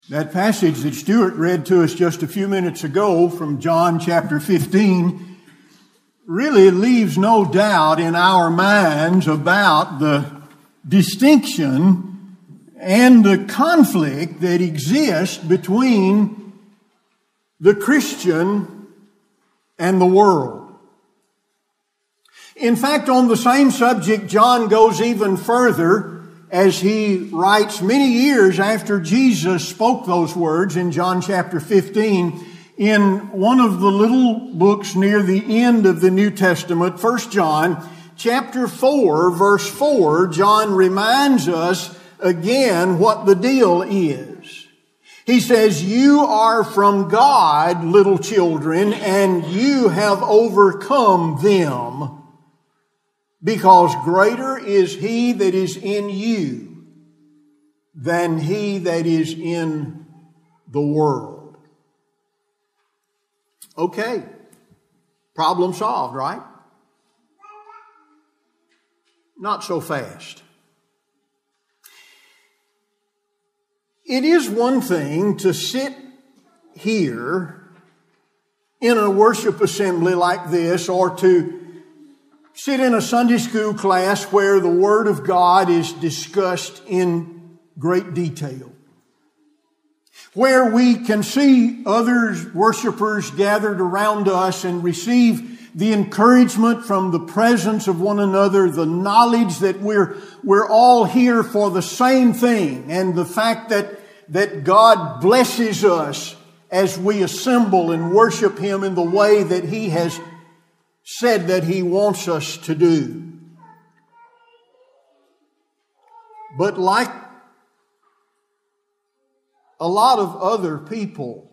That passage that Stuart read to us just a few minutes ago from John chapter 15 really leaves no doubt in our minds about the distinction and the conflict that exists between the Christian and the world. In fact, on the same subject, John goes even further as he writes many years after Jesus spoke those words in John chapter 15 in one of the little books near the end of the New Testament, 1 John chapter 4, verse 4, John reminds us again what the deal is. He says, "You are from God, little children, and you have overcome them, because greater is he that is in you than he that is in the world." Okay, problem solved, right? Not so fast. It is one thing to sit here in a worship assembly like this, or to sit in a Sunday school class where the Word of God is discussed in great detail, where we can see other worshipers gathered around us and receive the encouragement from the presence of one another, the knowledge that we're all here for the same thing, and the fact that God blesses us as we assemble and worship Him in the way that He has said that He wants us to do. But like a lot of other people,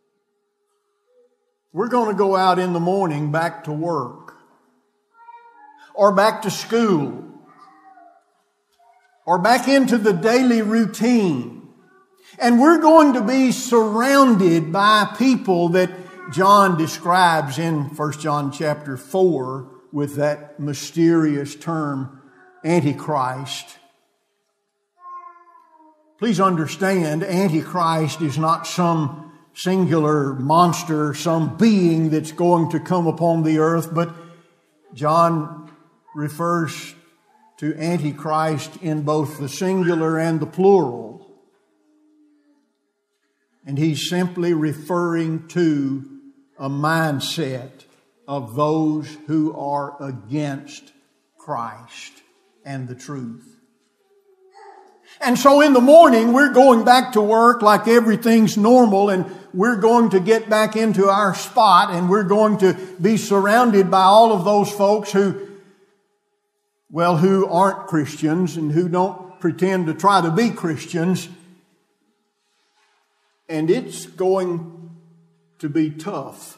we're going to go out in the morning back to work, or back to school, or back into the daily routine. And we're going to be surrounded by people that John describes in 1 John chapter 4 with that mysterious term, Antichrist. Please understand, Antichrist is not some singular monster, some being that's going to come upon the earth, but John refers to Antichrist in both the singular and the plural. And he's simply referring to a mindset of those who are against Christ and the truth. And so in the morning, we're going back to work like everything's normal, and we're going to get back into our spot, and we're going to be surrounded by all of those folks who aren't Christians and who don't pretend to try to be Christians. And it's going to be tough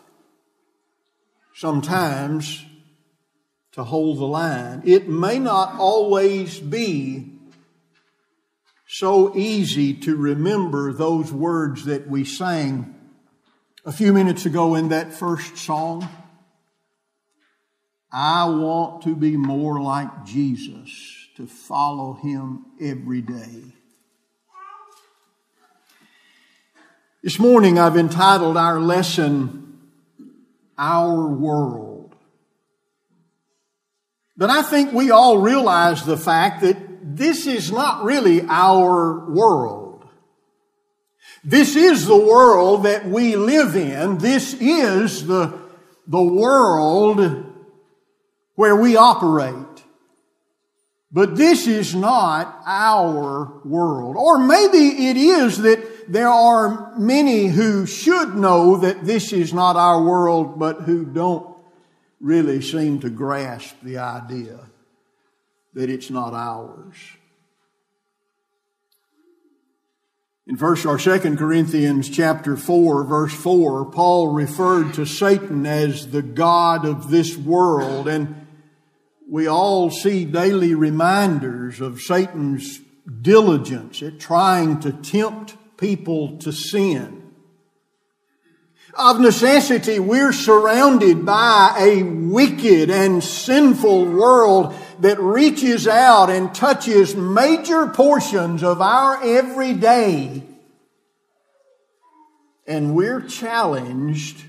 sometimes to hold the line. It may not always be so easy to remember those words that we sang a few minutes ago in that first song. I want to be more like Jesus, to follow Him every day. This morning I've entitled our lesson, Our World. But I think we all realize the fact that this is not really our world. This is the world that we live in. This is the world where we operate. But this is not our world. Or maybe it is that there are many who should know that this is not our world, but who don't really seem to grasp the idea that it's not ours. In 2 Corinthians chapter 4, verse 4, Paul referred to Satan as the god of this world, and we all see daily reminders of Satan's diligence at trying to tempt people to sin. Of necessity, we're surrounded by a wicked and sinful world that reaches out and touches major portions of our everyday. And we're challenged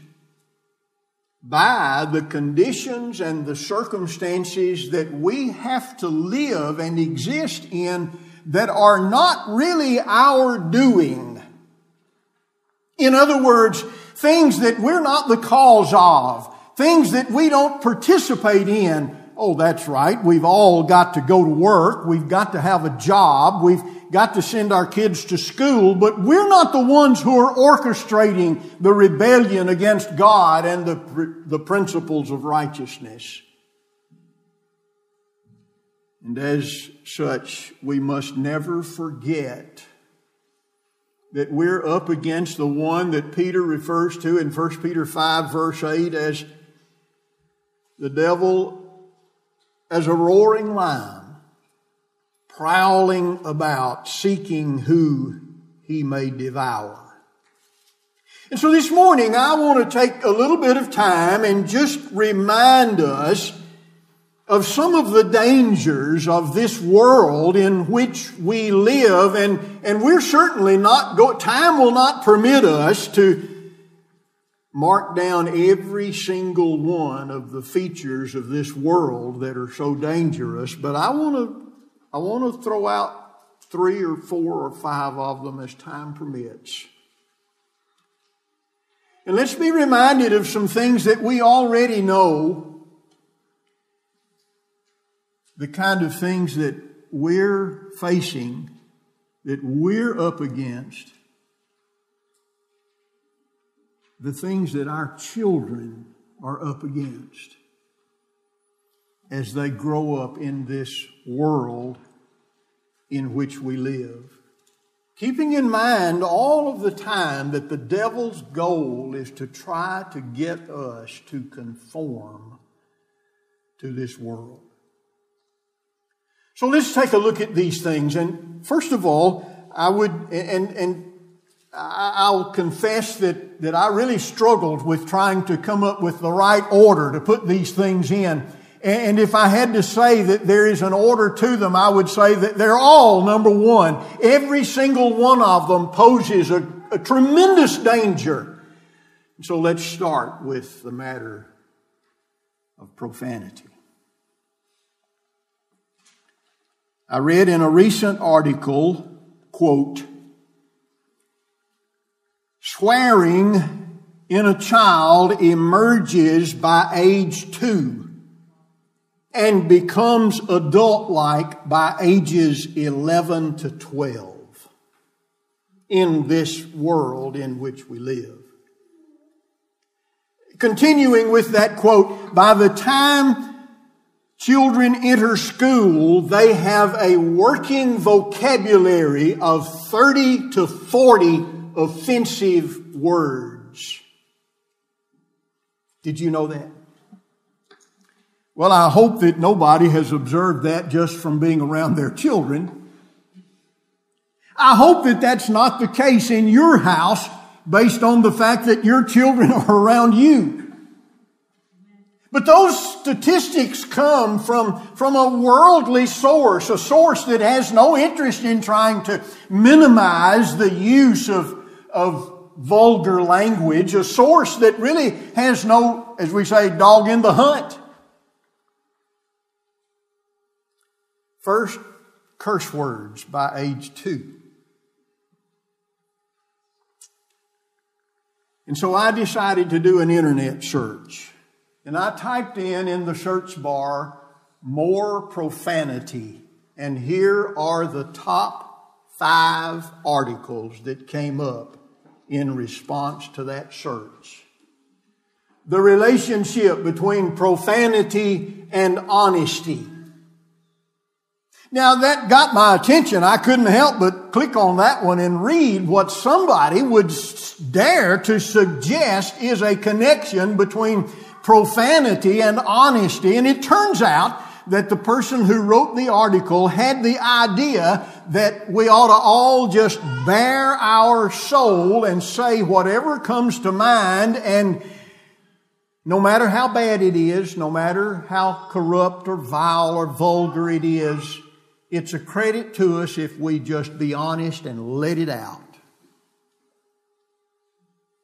by the conditions and the circumstances that we have to live and exist in that are not really our doing. In other words, things that we're not the cause of, things that we don't participate in. Oh, that's right. We've all got to go to work. We've got to have a job. We've got to send our kids to school. But we're not the ones who are orchestrating the rebellion against God and the principles of righteousness. And as such, we must never forget that we're up against the one that Peter refers to in 1 Peter 5 verse 8 as the devil as a roaring lion, prowling about, seeking who he may devour. And so this morning I want to take a little bit of time and just remind us of some of the dangers of this world in which we live, and we're certainly time will not permit us to mark down every single one of the features of this world that are so dangerous, but I want to throw out 3 or 4 or 5 of them as time permits. And let's be reminded of some things that we already know, the kind of things that we're facing, that we're up against, the things that our children are up against as they grow up in this world in which we live. Keeping in mind all of the time that the devil's goal is to try to get us to conform to this world. So let's take a look at these things. And first of all, I'll confess that I really struggled with trying to come up with the right order to put these things in. And if I had to say that there is an order to them, I would say that they're all, number one. Every single one of them poses a tremendous danger. So let's start with the matter of profanity. I read in a recent article, quote, "Swearing in a child emerges by age 2 and becomes adult-like by ages 11 to 12 in this world in which we live." Continuing with that quote, by the time children enter school, they have a working vocabulary of 30 to 40 offensive words. Did you know that? Well, I hope that nobody has observed that just from being around their children. I hope that that's not the case in your house based on the fact that your children are around you. But those statistics come from a worldly source, a source that has no interest in trying to minimize the use of vulgar language, a source that really has no, as we say, dog in the hunt. First, curse words by age 2. And so I decided to do an internet search. And I typed in the search bar, more profanity. And here are the top 5 articles that came up in response to that search. The relationship between profanity and honesty. Now that got my attention. I couldn't help but click on that one and read what somebody would dare to suggest is a connection between profanity and honesty. And it turns out that the person who wrote the article had the idea that we ought to all just bare our soul and say whatever comes to mind, and no matter how bad it is, no matter how corrupt or vile or vulgar it is, it's a credit to us if we just be honest and let it out.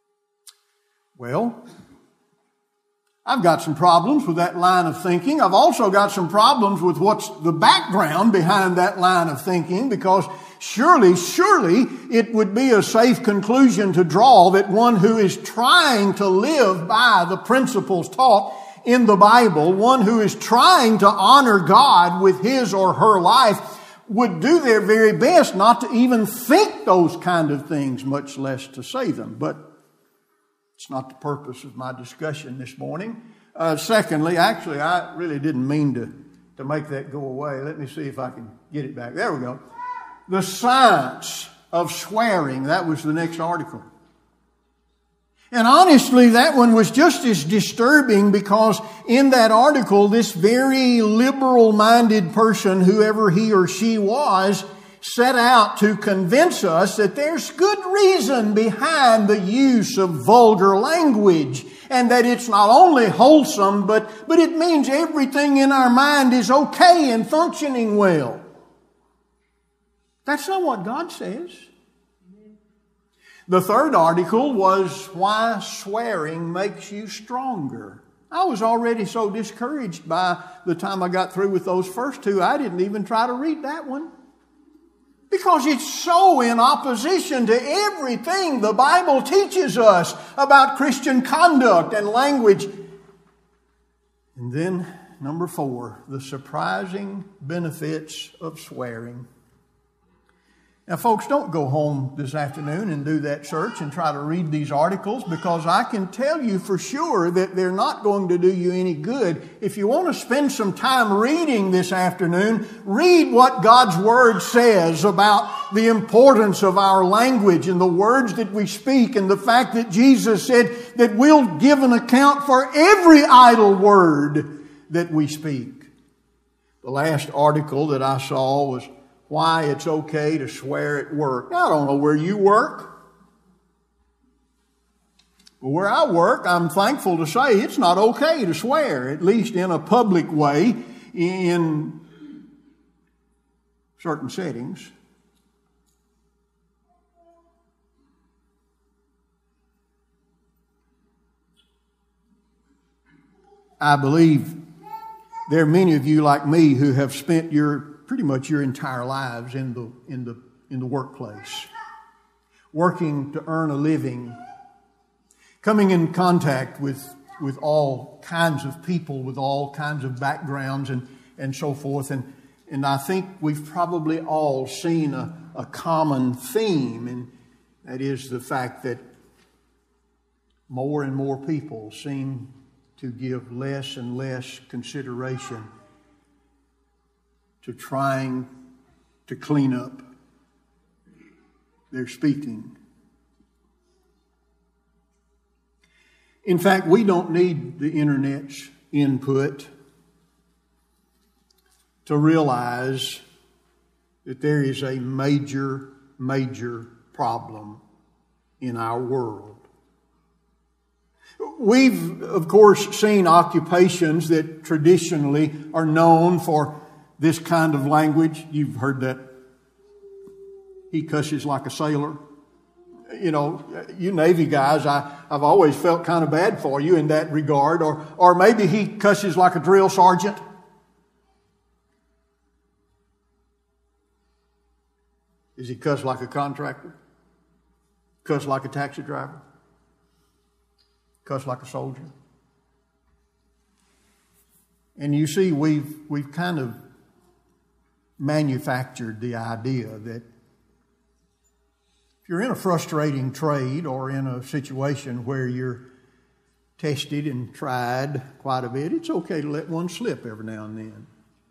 Well, I've got some problems with that line of thinking. I've also got some problems with what's the background behind that line of thinking, because surely it would be a safe conclusion to draw that one who is trying to live by the principles taught in the Bible, one who is trying to honor God with his or her life, would do their very best not to even think those kind of things, much less to say them. But it's not the purpose of my discussion this morning. Secondly, actually, I really didn't mean to make that go away. Let me see if I can get it back. There we go. The science of swearing. That was the next article. And honestly, that one was just as disturbing, because in that article, this very liberal-minded person, whoever he or she was, set out to convince us that there's good reason behind the use of vulgar language, and that it's not only wholesome, but it means everything in our mind is okay and functioning well. That's not what God says. The third article was why swearing makes you stronger. I was already so discouraged by the time I got through with those first two, I didn't even try to read that one. Because it's so in opposition to everything the Bible teaches us about Christian conduct and language. And then, number 4, the surprising benefits of swearing. Now, folks, don't go home this afternoon and do that search and try to read these articles, because I can tell you for sure that they're not going to do you any good. If you want to spend some time reading this afternoon, read what God's Word says about the importance of our language and the words that we speak, and the fact that Jesus said that we'll give an account for every idle word that we speak. The last article that I saw was why it's okay to swear at work. Now, I don't know where you work, but where I work, I'm thankful to say it's not okay to swear, at least in a public way, in certain settings. I believe there are many of you like me who have spent pretty much your entire lives in the workplace, working to earn a living, coming in contact with all kinds of people, with all kinds of backgrounds and so forth. And I think we've probably all seen a common theme, and that is the fact that more and more people seem to give less and less consideration to trying to clean up their speaking. In fact, we don't need the internet's input to realize that there is a major, major problem in our world. We've, of course, seen occupations that traditionally are known for this kind of language. You've heard that. He cusses like a sailor. You know, you Navy guys, I've always felt kind of bad for you in that regard. Or maybe he cusses like a drill sergeant. Is he cuss like a contractor? Cuss like a taxi driver? Cuss like a soldier? And you see, we've kind of manufactured the idea that if you're in a frustrating trade or in a situation where you're tested and tried quite a bit, it's okay to let one slip every now and then.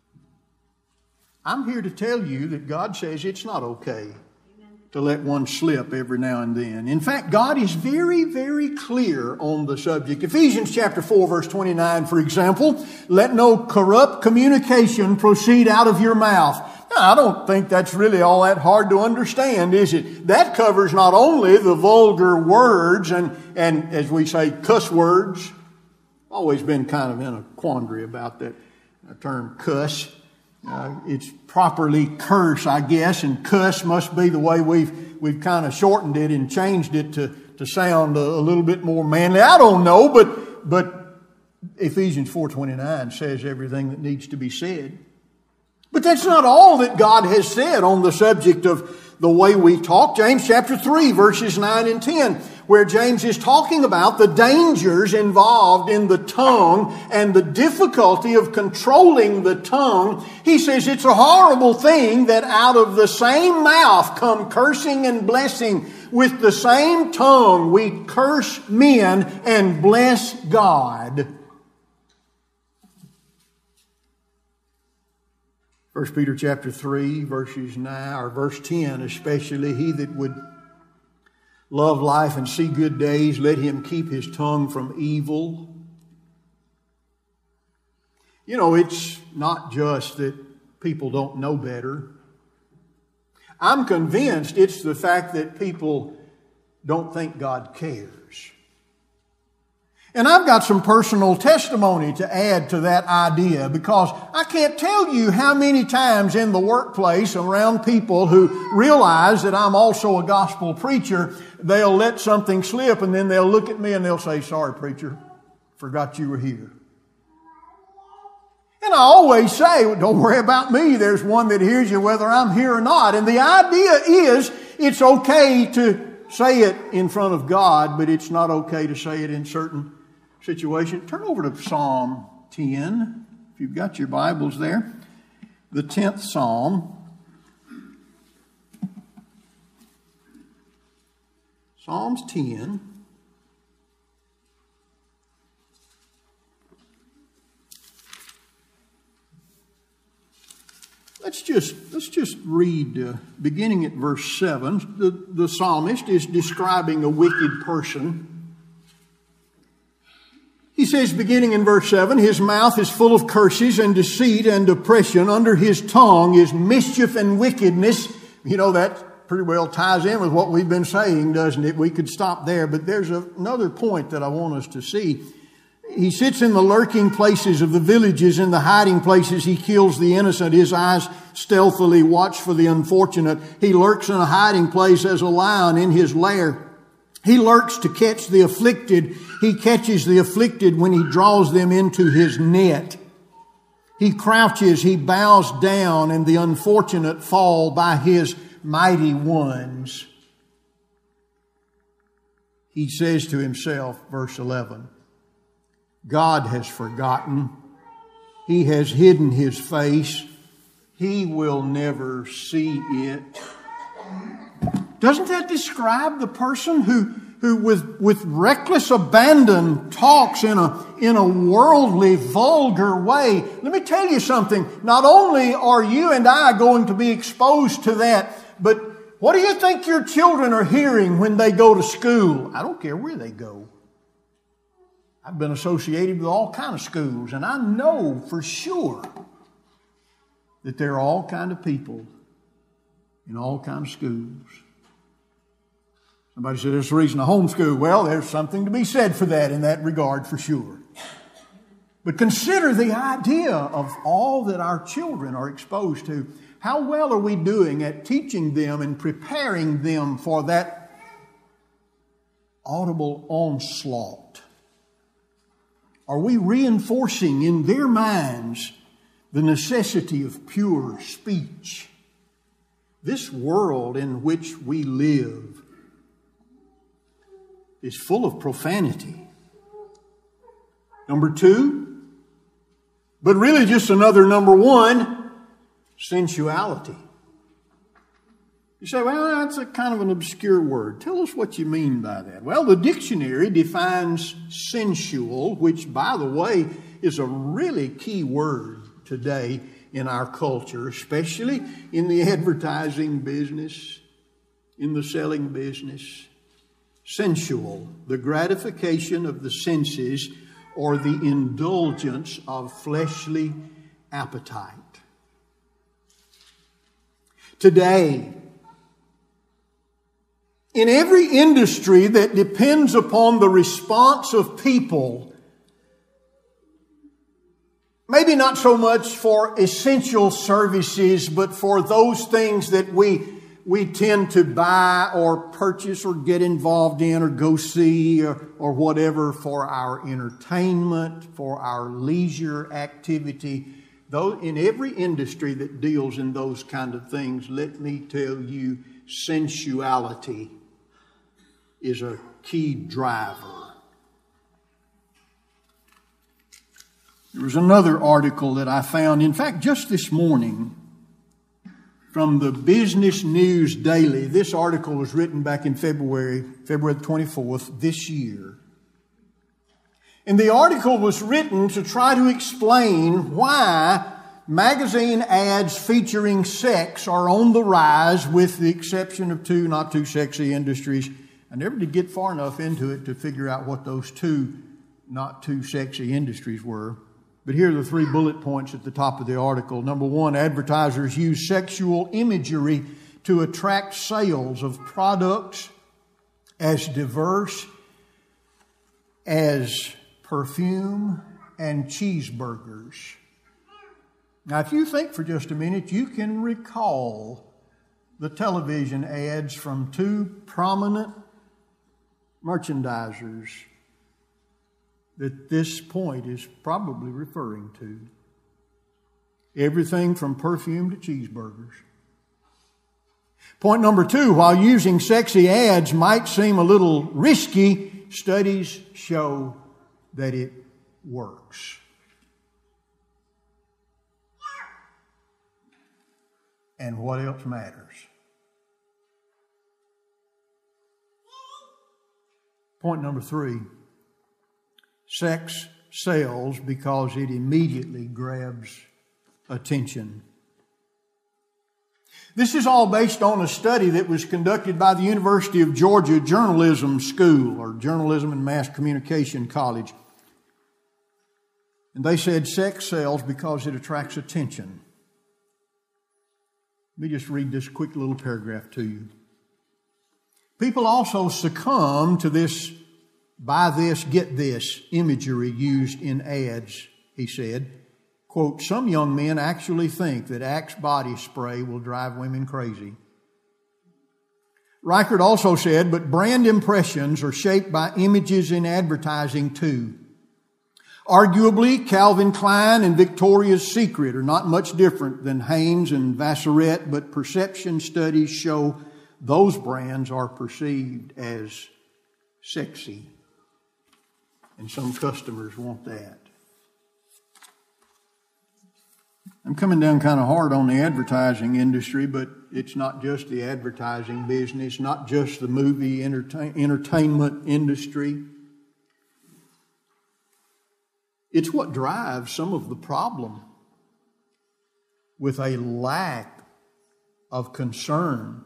I'm here to tell you that God says it's not okay to let one slip every now and then. In fact, God is very, very clear on the subject. Ephesians chapter 4, verse 29, for example, let no corrupt communication proceed out of your mouth. Now, I don't think that's really all that hard to understand, is it? That covers not only the vulgar words and as we say, cuss words. Always been kind of in a quandary about that term cuss. It's properly curse, I guess, and cuss must be the way we've kind of shortened it and changed it to sound a little bit more manly. I don't know, but Ephesians 4:29 says everything that needs to be said. But that's not all that God has said on the subject of the way we talk. James chapter 3, verses 9 and 10, where James is talking about the dangers involved in the tongue and the difficulty of controlling the tongue. He says it's a horrible thing that out of the same mouth come cursing and blessing. With the same tongue we curse men and bless God. 1 Peter chapter 3, verses 9, or verse 10 especially, he that would love life and see good days, let him keep his tongue from evil. You know, it's not just that people don't know better. I'm convinced it's the fact that people don't think God cares. And I've got some personal testimony to add to that idea, because I can't tell you how many times in the workplace around people who realize that I'm also a gospel preacher, they'll let something slip and then they'll look at me and they'll say, "Sorry, preacher, forgot you were here." And I always say, "Well, don't worry about me. There's one that hears you whether I'm here or not." And the idea is it's okay to say it in front of God, but it's not okay to say it in certain situation. Turn over to Psalm 10, if you've got your Bibles there. The 10th Psalm. Psalms 10. Let's just read, beginning at verse 7. The psalmist is describing a wicked person. He says, beginning in verse 7, his mouth is full of curses and deceit and oppression. Under his tongue is mischief and wickedness. You know, that pretty well ties in with what we've been saying, doesn't it? We could stop there, but there's another point that I want us to see. He sits in the lurking places of the villages, in the hiding places. He kills the innocent. His eyes stealthily watch for the unfortunate. He lurks in a hiding place as a lion in his lair. He lurks to catch the afflicted. He catches the afflicted when he draws them into his net. He crouches, he bows down, and the unfortunate fall by his mighty ones. He says to himself, verse 11, God has forgotten. He has hidden his face. He will never see it. Doesn't that describe the person who with reckless abandon talks in a worldly, vulgar way? Let me tell you something. Not only are you and I going to be exposed to that, but what do you think your children are hearing when they go to school? I don't care where they go. I've been associated with all kinds of schools, and I know for sure that there are all kinds of people in all kinds of schools. Somebody said, "There's a reason to homeschool." Well, there's something to be said for that in that regard, for sure. But consider the idea of all that our children are exposed to. How well are we doing at teaching them and preparing them for that audible onslaught? Are we reinforcing in their minds the necessity of pure speech? This world in which we live is full of profanity. Number two, but really just another number one, sensuality. You say, well, that's a kind of an obscure word. Tell us what you mean by that. Well, the dictionary defines sensual, which, by the way, is a really key word today in our culture, especially in the advertising business, in the selling business. Sensual, the gratification of the senses or the indulgence of fleshly appetite. Today, in every industry that depends upon the response of people, maybe not so much for essential services, but for those things that we tend to buy or purchase or get involved in or go see or whatever for our entertainment, for our leisure activity. Though in every industry that deals in those kind of things, let me tell you, sensuality is a key driver. There was another article that I found, in fact, just this morning, from the Business News Daily. This article was written back in February 24th this year. And the article was written to try to explain why magazine ads featuring sex are on the rise, with the exception of two not too sexy industries. I never did get far enough into it to figure out what those two not too sexy industries were. But here are the 3 bullet points at the top of the article. Number 1, advertisers use sexual imagery to attract sales of products as diverse as perfume and cheeseburgers. Now, if you think for just a minute, you can recall the television ads from 2 prominent merchandisers that this point is probably referring to. Everything from perfume to cheeseburgers. Point number 2, while using sexy ads might seem a little risky, studies show that it works. And what else matters? Point number 3. Sex sells because it immediately grabs attention. This is all based on a study that was conducted by the University of Georgia Journalism School, or Journalism and Mass Communication College. And they said sex sells because it attracts attention. Let me just read this quick little paragraph to you. People also succumb to this buy this, get this imagery used in ads, he said. Quote, some young men actually think that Axe body spray will drive women crazy. Reichert also said, but brand impressions are shaped by images in advertising too. Arguably, Calvin Klein and Victoria's Secret are not much different than Hanes and Vassarette, but perception studies show those brands are perceived as sexy. And some customers want that. I'm coming down kind of hard on the advertising industry, but it's not just the advertising business, not just the movie entertainment industry. It's what drives some of the problem with a lack of concern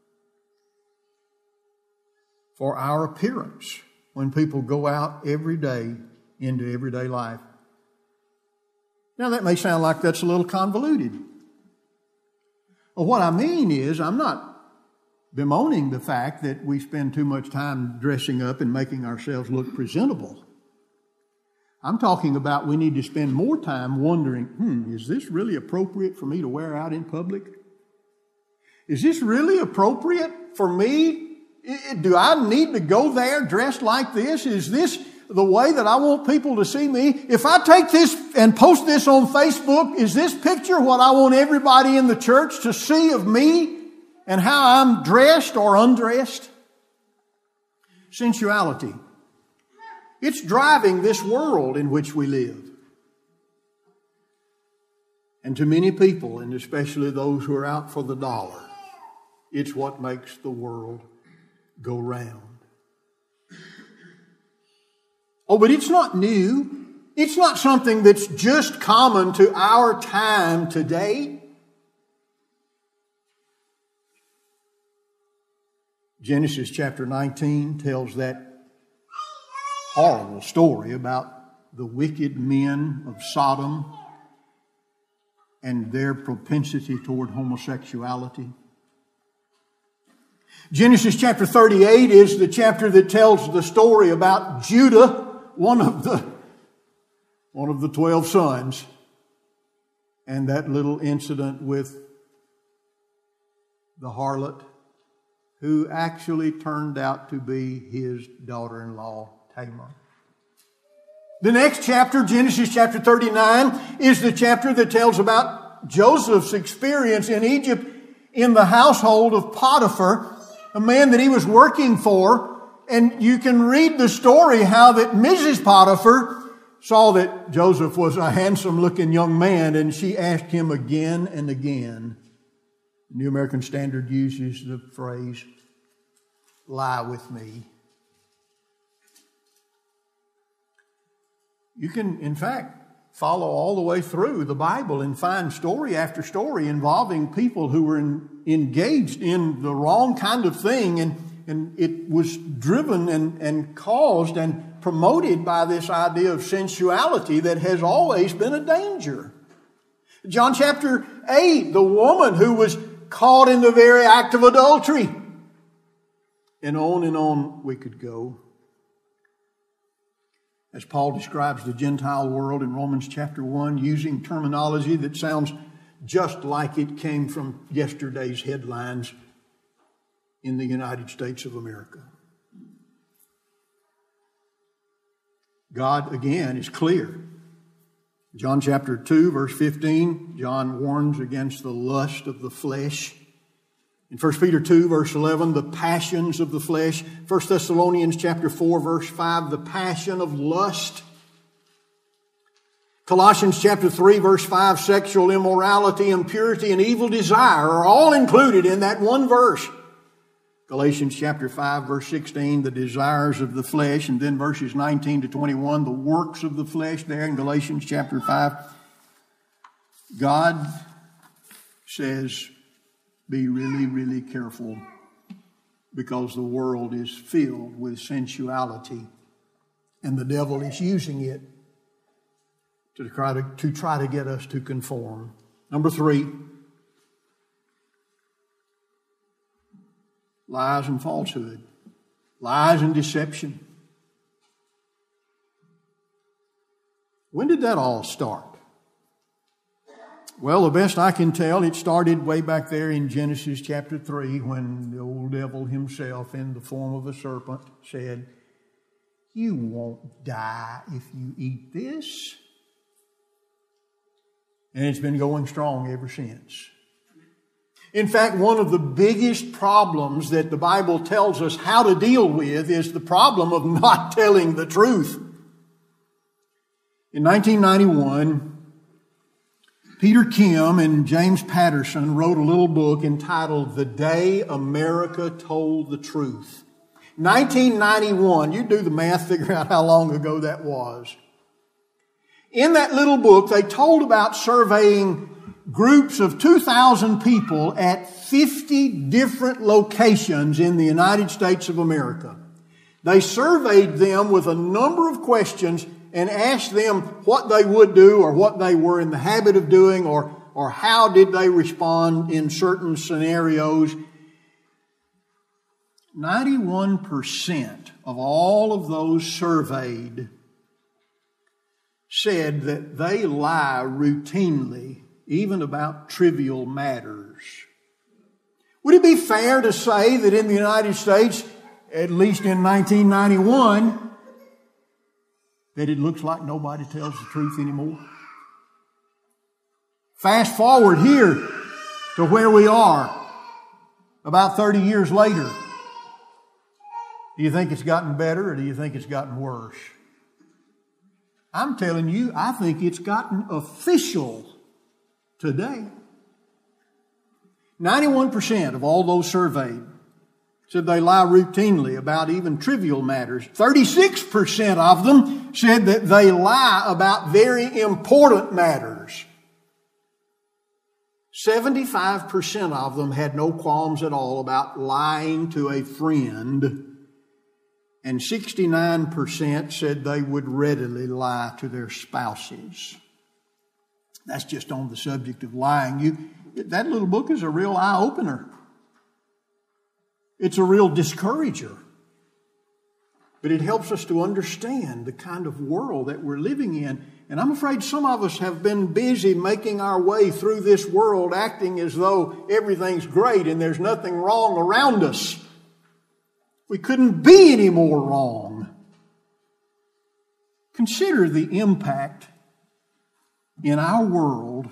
for our appearance when people go out every day into everyday life. Now, that may sound like that's a little convoluted. Well, what I mean is, I'm not bemoaning the fact that we spend too much time dressing up and making ourselves look presentable. I'm talking about we need to spend more time wondering, is this really appropriate for me to wear out in public? Is this really appropriate for me? Do I need to go there dressed like this? Is this the way that I want people to see me? If I take this and post this on Facebook, is this picture what I want everybody in the church to see of me and how I'm dressed or undressed? Sensuality. It's driving this world in which we live. And to many people, and especially those who are out for the dollar, it's what makes the world go round. Oh, but it's not new. It's not something that's just common to our time today. Genesis chapter 19 tells that horrible story about the wicked men of Sodom and their propensity toward homosexuality. Genesis chapter 38 is the chapter that tells the story about Judah, one of the 12 sons, and that little incident with the harlot, who actually turned out to be his daughter-in-law, Tamar. The next chapter, Genesis chapter 39, is the chapter that tells about Joseph's experience in Egypt in the household of Potiphar, a man that he was working for. And you can read the story how that Mrs. Potiphar saw that Joseph was a handsome-looking young man, and she asked him again and again. The New American Standard uses the phrase, "lie with me." You can, in fact, follow all the way through the Bible and find story after story involving people who were engaged in the wrong kind of thing, and it was driven and caused and promoted by this idea of sensuality that has always been a danger. John chapter 8, the woman who was caught in the very act of adultery. And on we could go. As Paul describes the Gentile world in Romans chapter 1, using terminology that sounds just like it came from yesterday's headlines in the United States of America. God, again, is clear. John chapter 2, verse 15, John warns against the lust of the flesh. In 1 Peter 2, verse 11, the passions of the flesh. 1 Thessalonians chapter 4, verse 5, the passion of lust. Colossians chapter 3, verse 5, sexual immorality, impurity, and evil desire are all included in that one verse. Galatians chapter 5, verse 16, the desires of the flesh. And then verses 19 to 21, the works of the flesh there in Galatians chapter 5. God says, be really, really careful, because the world is filled with sensuality, and the devil is using it to try to get us to conform. Number 3, lies and falsehood, lies and deception. When did that all start? Well, the best I can tell, it started way back there in Genesis chapter 3 when the old devil himself, in the form of a serpent, said, "You won't die if you eat this." And it's been going strong ever since. In fact, one of the biggest problems that the Bible tells us how to deal with is the problem of not telling the truth. In 1991, Peter Kim and James Patterson wrote a little book entitled The Day America Told the Truth. 1991, you do the math, figure out how long ago that was. In that little book, they told about surveying groups of 2,000 people at 50 different locations in the United States of America. They surveyed them with a number of questions and asked them what they would do or what they were in the habit of doing or how did they respond in certain scenarios. 91% of all of those surveyed said that they lie routinely, even about trivial matters. Would it be fair to say that in the United States, at least in 1991, that it looks like nobody tells the truth anymore? Fast forward here to where we are, about 30 years later. Do you think it's gotten better or do you think it's gotten worse? I'm telling you, I think it's gotten official today. 91% of all those surveyed said they lie routinely about even trivial matters. 36% of them said that they lie about very important matters. 75% of them had no qualms at all about lying to a friend. And 69% said they would readily lie to their spouses. That's just on the subject of lying. That little book is a real eye-opener. It's a real discourager. but it helps us to understand the kind of world that we're living in. And I'm afraid some of us have been busy making our way through this world, acting as though everything's great and there's nothing wrong around us. We couldn't be any more wrong. Consider the impact in our world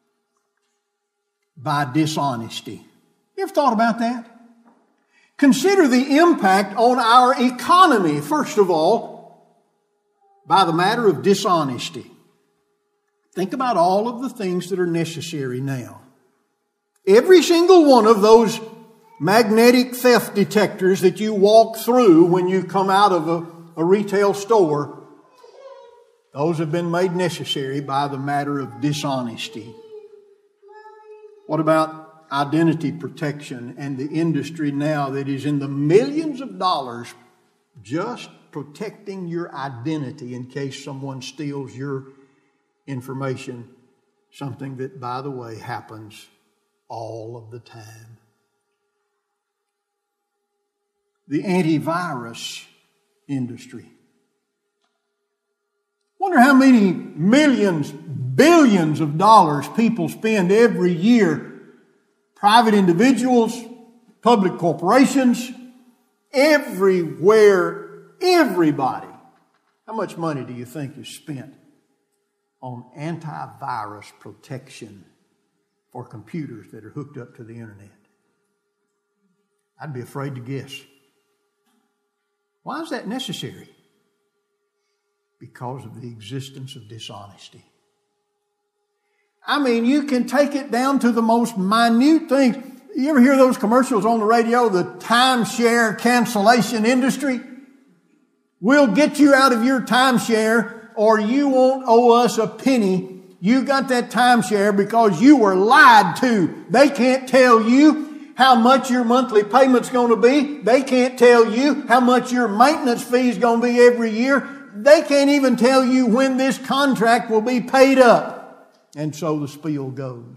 by dishonesty. You ever thought about that? Consider the impact on our economy, first of all, by the matter of dishonesty. Think about all of the things that are necessary now. Every single one of those magnetic theft detectors that you walk through when you come out of a retail store, those have been made necessary by the matter of dishonesty. What about identity protection and the industry now that is in the millions of dollars just protecting your identity in case someone steals your information? Something that, by the way, happens all of the time. The antivirus industry. Wonder how many millions, billions of dollars people spend every year. Private individuals, public corporations, everywhere, everybody. How much money do you think is spent on antivirus protection for computers that are hooked up to the internet? I'd be afraid to guess. Why is that necessary? Because of the existence of dishonesty. I mean, you can take it down to the most minute things. You ever hear those commercials on the radio, the timeshare cancellation industry? We'll get you out of your timeshare or you won't owe us a penny. You got that timeshare because you were lied to. They can't tell you how much your monthly payment's going to be. They can't tell you how much your maintenance fee is going to be every year. They can't even tell you when this contract will be paid up. And so the spiel goes.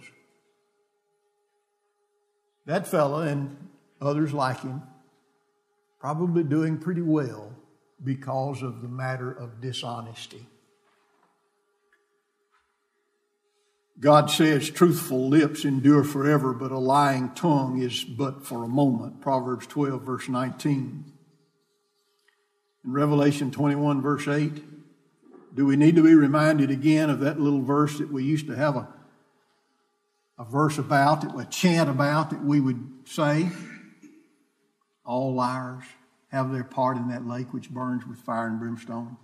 That fella and others like him probably doing pretty well because of the matter of dishonesty. God says truthful lips endure forever, but a lying tongue is but for a moment. Proverbs 12, verse 19. In Revelation 21, verse 8, do we need to be reminded again of that little verse that we used to have a verse about, a chant about, that we would say? All liars have their part in that lake which burns with fire and brimstone.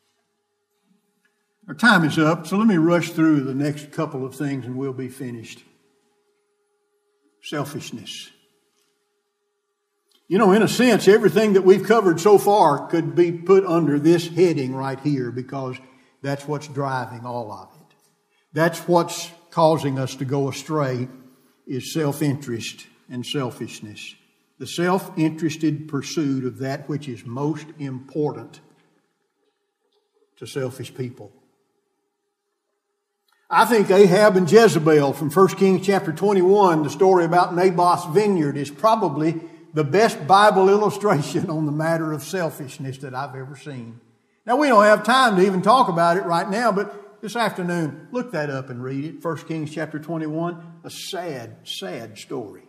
Our time is up, so let me rush through the next couple of things and we'll be finished. Selfishness. You know, in a sense, everything that we've covered so far could be put under this heading right here because that's what's driving all of it. That's what's causing us to go astray is self-interest and selfishness. The self-interested pursuit of that which is most important to selfish people. I think Ahab and Jezebel from 1 Kings chapter 21, the story about Naboth's vineyard, is probably the best Bible illustration on the matter of selfishness that I've ever seen. Now, we don't have time to even talk about it right now, but this afternoon, look that up and read it. 1 Kings chapter 21, a sad, sad story.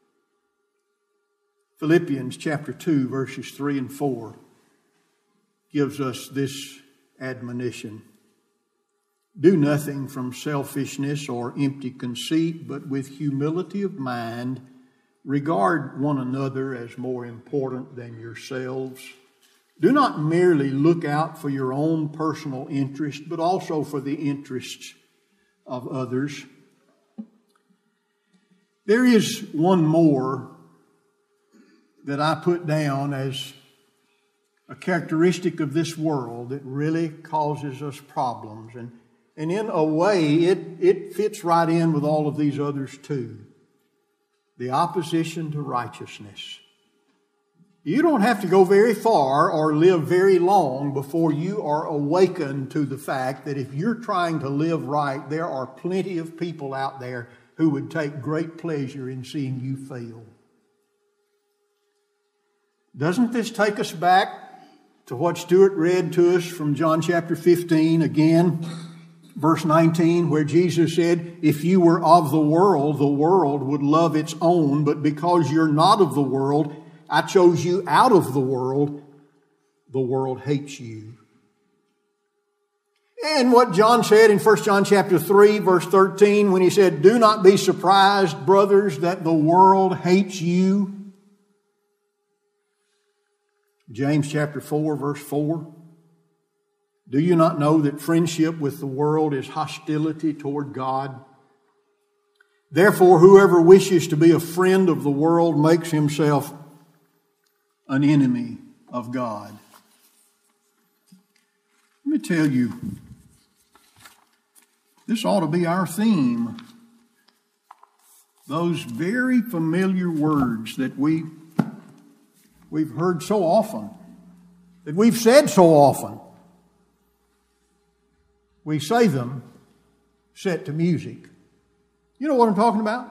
Philippians chapter 2, verses 3 and 4 gives us this admonition. Do nothing from selfishness or empty conceit, but with humility of mind, regard one another as more important than yourselves. Do not merely look out for your own personal interest, but also for the interests of others. There is one more that I put down as a characteristic of this world that really causes us problems. And in a way, it fits right in with all of these others too. The opposition to righteousness. You don't have to go very far or live very long before you are awakened to the fact that if you're trying to live right, there are plenty of people out there who would take great pleasure in seeing you fail. Doesn't this take us back to what Stuart read to us from John chapter 15 again, verse 19, where Jesus said, if you were of the world would love its own, but because you're not of the world, I chose you out of the world hates you. And what John said in 1 John chapter 3, verse 13, when he said, do not be surprised, brothers, that the world hates you. James chapter 4, verse 4. Do you not know that friendship with the world is hostility toward God? Therefore, whoever wishes to be a friend of the world makes himself an enemy of God. Let me tell you, this ought to be our theme. Those very familiar words that we've heard so often, that we've said so often. We say them set to music. You know what I'm talking about?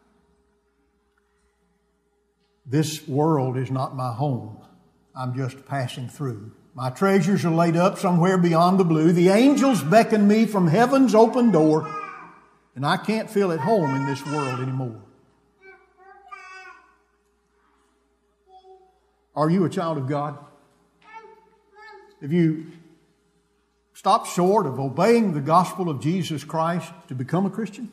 This world is not my home. I'm just passing through. My treasures are laid up somewhere beyond the blue. The angels beckon me from heaven's open door, and I can't feel at home in this world anymore. Are you a child of God? Have you stopped short of obeying the gospel of Jesus Christ to become a Christian?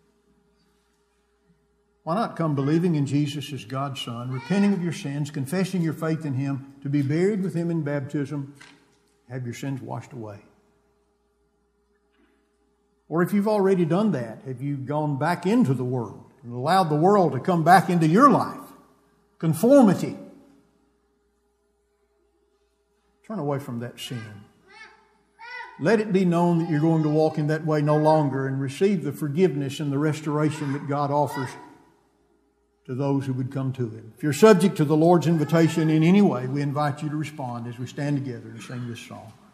Why not come believing in Jesus as God's Son, repenting of your sins, confessing your faith in Him, to be buried with Him in baptism, have your sins washed away? Or if you've already done that, have you gone back into the world and allowed the world to come back into your life? Conformity. Turn away from that sin. Let it be known that you're going to walk in that way no longer and receive the forgiveness and the restoration that God offers to those who would come to Him. If you're subject to the Lord's invitation in any way, we invite you to respond as we stand together and sing this song.